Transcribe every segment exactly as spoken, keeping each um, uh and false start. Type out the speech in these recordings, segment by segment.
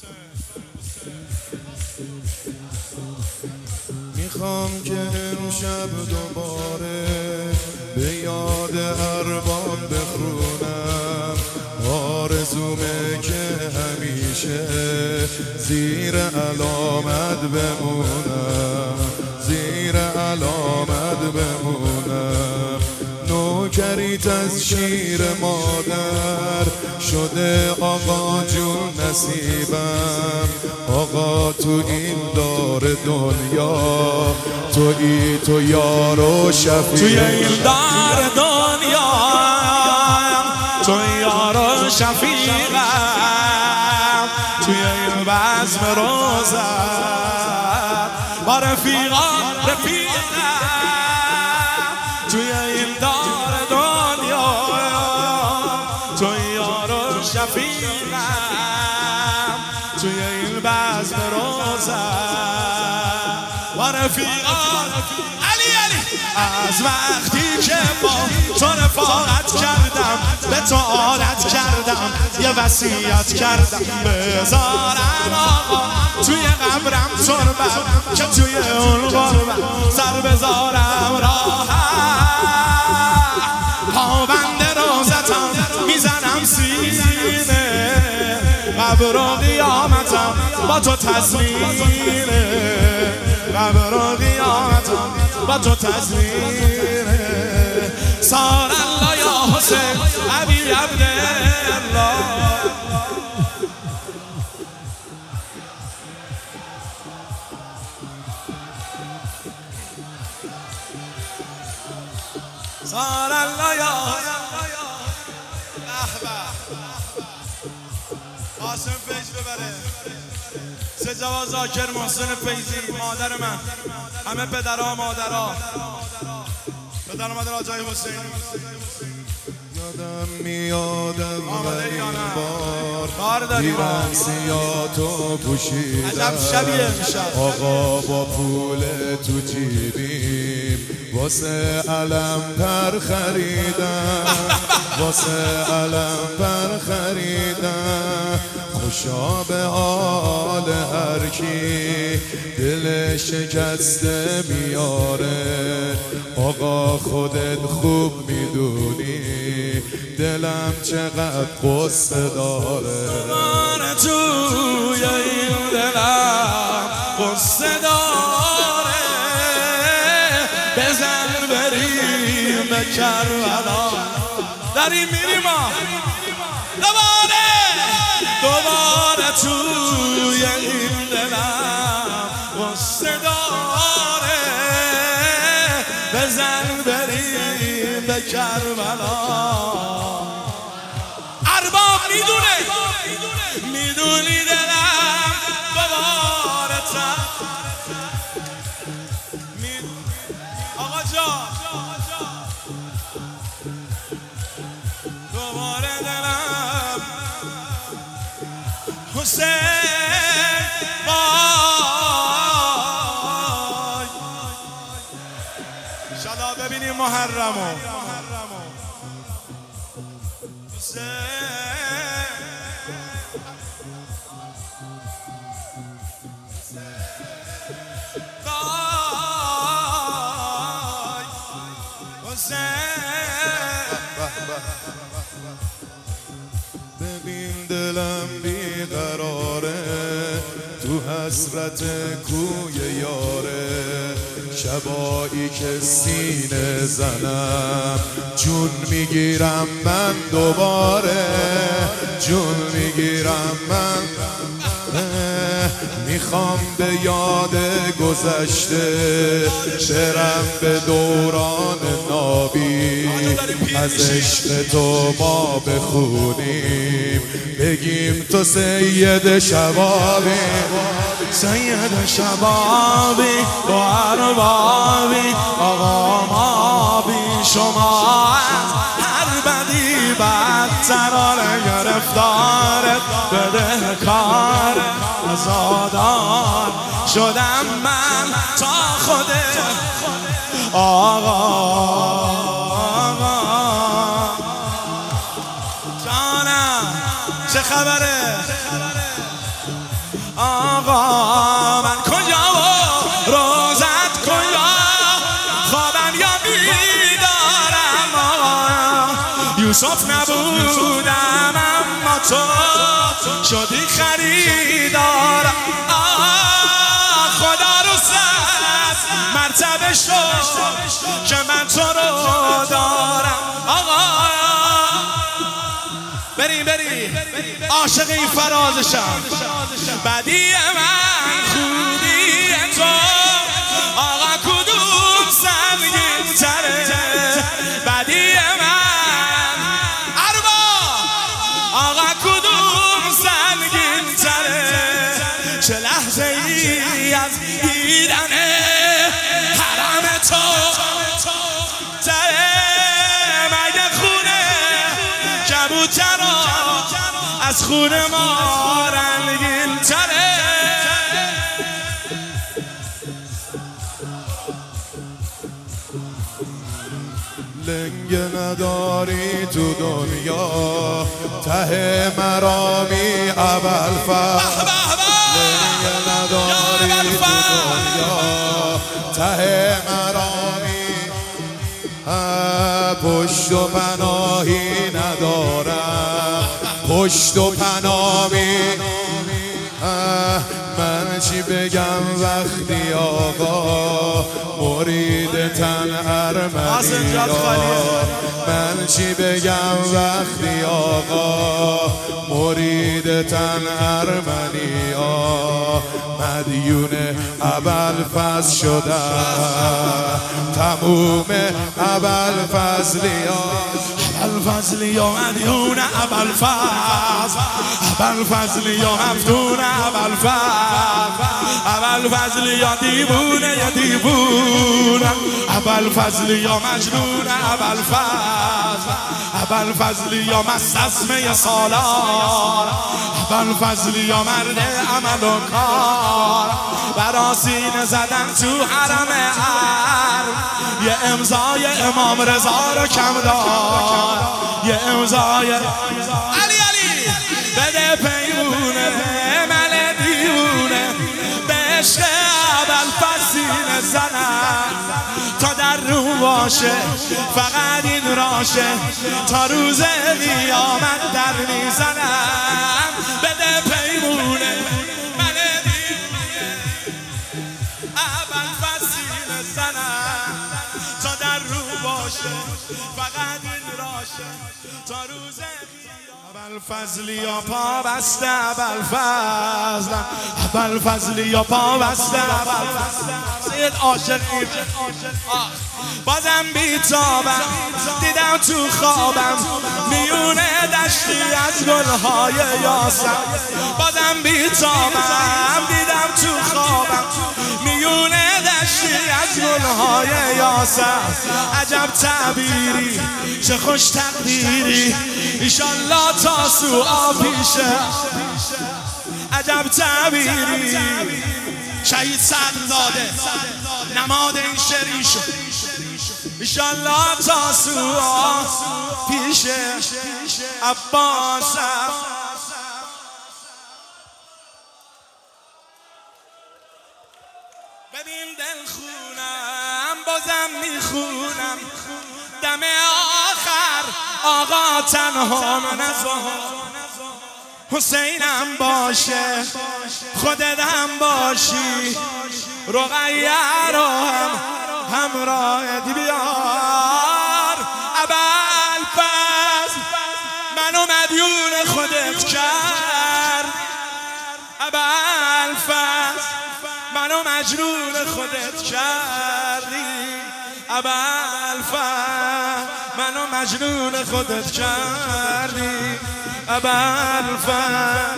میخوام که امشب دوباره به یاد ارباب بخونم، آرزومه که همیشه زیر علامت بمونم، زیر علامت بمونم. نوکریت از شیر مادر شده آقا جون نصیبم، آقا تو این دار دنیا تویی تو یار و شفیع، توی این دار دنیا تو یار و شفیقم، توی این بزم روزم با رفیقان رفیقم، توی این دار دنیا تو یار و شفیقم، توی این بزم روزم با رفیقان. علی علی از وقتی که با تو رفاقت کردم به تو عادت کردم، یه وصیت کردم بذارن آقا توی قبرم تربت، که توی اون غربت سر بذارم راحت، پابند روزتم میزنم سینه، قبر و قیامتم با تو تزمینه، قبر و قیامتم با تو تزمینه. سار الله یا حسین ابی عبدالله، سار الله یا قاسم پیج ببره، سجوا زاکر محسن پیزی، مادر من، همه پدرها مادرها، پدر مادر آجای حسین. یادم میادم ولی بار دیرم سیاتو پوشیدم، عجب شبیه امشب آقا با پول تو جیبیم واسه علم پر خریدم، واسه علم پر خریدم. خوشا به حال هر کی دل شکسته میاره، آقا خودت خوب میدونی دلم چقدر قصه داره، دوباره توی این دلم قصه داره، بزن بریم به کربلا، داریم میریم دوباره، دوباره توی این دلم قصه داره، بزن بریم به کربلا. ارباب میدونه میدونی دلم دوباره تن آقا جان دوباره دلم حسین بای شادا ببینیم محرمو حسین بای حسین. ببین دلم بیقراره تو حسرت کوی یاره، شبایی که سینه زنم جون میگیرم من دوباره، جون میگیرم من. میخوام به یاد گذشته برم به دوران نابی، از عشق تو ما بخونیم بگیم تو سید شبابی، سید شبابی و اربابی، آقا ما بی شما هر بدی بدتر آره گرفتارت بده کار آزادان شدم من تا خودت آقا. آقا جانم چه خبره؟ آقا من کجا و روزت کجا خوابم یا بیدارم آقا یوسف نبودم اما تو شدی خریدارم آقا خدا رو صد مرتبه شد که من تو رو دارم آقا بریم بریم عاشق این فرازشم بدی من خوبی تو آقا کدوم سنگین تره بدی من اربا آقا کدوم سنگین تره چه لحظه ای از دیدن حرم تو تره مگه خونه کبوترا از خونه ما رنگین تره لنگ نداری تو دنیا ته مرامی ابوالفضل لنگ نداری تو دنیا ته مرامی پشت و پناهی ندارم پشت و پناهی من چی بگم وقتی آقا مرید تن ارمنی من چی بگم وقتی آقا مرید تن ارمنی مدیون ابوالفضل شدم تموم ابوالفضلیا ابوالفضلیا مدیون ابوالفضل ابوالفضلیا مفتون ابوالفضل ابوالفضلیا دیوونه یا دیوونه ابوالفضلیا مجنون ابوالفضل ابوالفضلیا مست از می سالار ابوالفضلیا مرد عمل و کار برا سینه زدن تو حرم حرم یه امضای امام رضا رو کم دار یه امضای علی علی بده پیمونه من دیونه به عشق ابوالفضل سینه زنم تا در رو باشه فقط این راشه تا روز قیامت در میزنم بده پیمونه من دیونه ابوالفضل سینه زنم تا در رو باشه فقط این راشه تا روز ابوالفضلیا پا بسته ابوالفضل ابوالفضلیا پا بسته ابوالفضل سید عاشقی بازم بیتابم دیدم تو خوابم میونه دشتی از گلهای یاسم بازم بیتابم دیدم تو خوابم میونه دشتی از گلهای یاسم عجب تعبیری چه خوش تقدیری ایشالله تا سوآ پیشه عجب تعبیری شهید صدرزاده نماد این شعری شد ایشالله تا سوآ پیشه عباسم ببین دل خونم بازم میخونم دم آخر آقا تنها نذار حسینم باشه خودت هم باشی رقیه رو هم همراهت بیار ابوالفضل منو مدیون خودت کرد ابوالفضل منو مجنون خودت کردی ابوالفضل منو مجنون خودت کردی ابوالفضل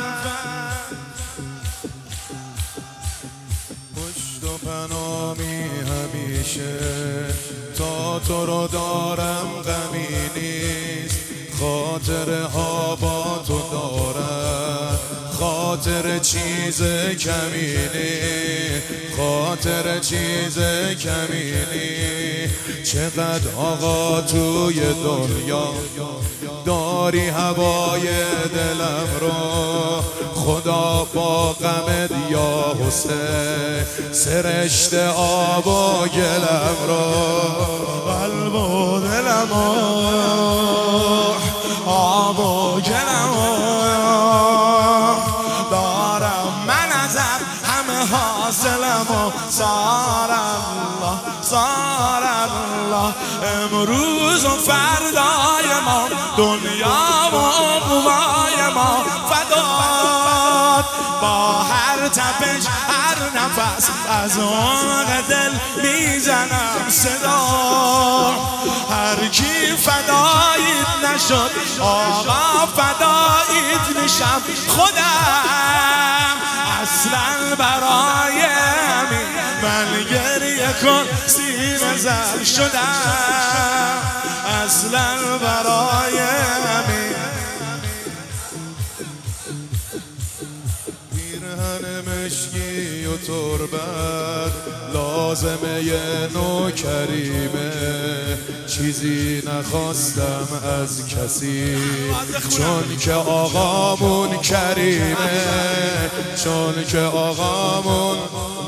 پشت و پناهی همیشه تا تو رو دارم غمی نیست خاطره ها با تو دارم خاطره خاطر چیز کمینی، خاطر چیز کمینی. چقدر آقا توی دنیا داری هوای دلم رو، خدا با غمت یا حسین سرشت آب و گلم رو. قلب و دلم آب و گلم دارم من ازت همه حاصلم و سار الله سار الله. امروز و فردای ما دنیا و عقبای ما فدات، با هر تپش هر نفس از عمق دل میزنم صدا. هر کی فدایت نشد آقا فدایت میشم خودم. اصلا برای همین من گریه کن سینه زل شدم. اصلا برای همین پیرهن مشکی و تربت لازمه یه نوکریمه. چیزی نخواستم از کسی چون که آقامون کریمه، چون که آقامون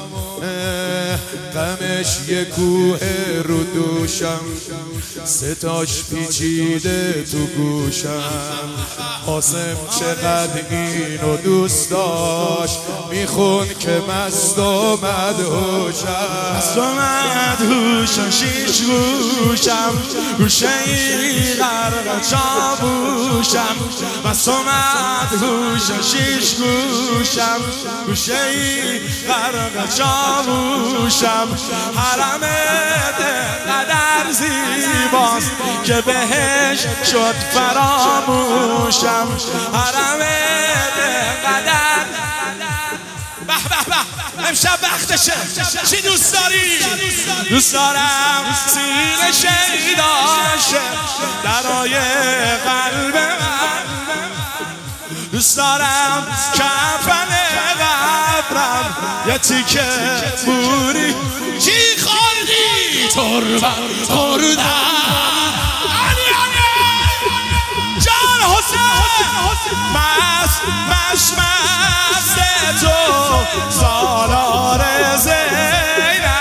غمش یه کوه رو دوشم، ستاش پیچیده تو گوشم. قاسم چقدر اینو دوست داشت میخون که مست و مدهوشم. مست و مدهوشم شیش گوشم گوشه ای غرق چاووشم. مست و مدهوشم شیش گوشم گوشه ای غرق چاووشم. حرمت قدر زیباست که بهش شد فراموشم. حرمت قدر به به به امشب وقتشه. چی دوست داری؟ دوست دارم سینه شیداشه درای قلب من. دوست دارم کفن قبرم یه تیکه بوری. چی خوردی؟ تربت خوردم. علی علی جان حسین مست مست مست تو سالار زینب.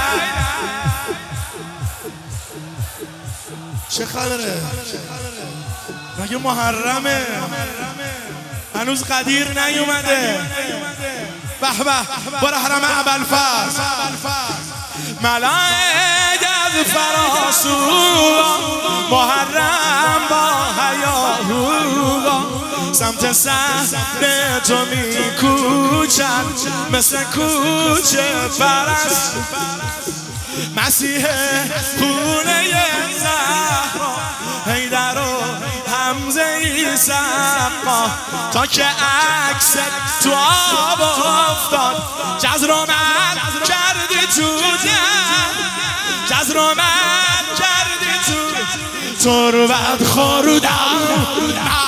چه خبره؟ مگه محرمه؟ هنوز قدیر نیومده. به به برو حرم ابوالفضل. ملائک از فراسو محرم با هیاهو سمت صحن تو میکوچن مثل کوچه فرس. مسیح خونه زهرا حیدر و حمزه ای سقا تا که عکس تو آب افتاد. جزر و من کردی تو جزر و من کردی تو تربت خوردم.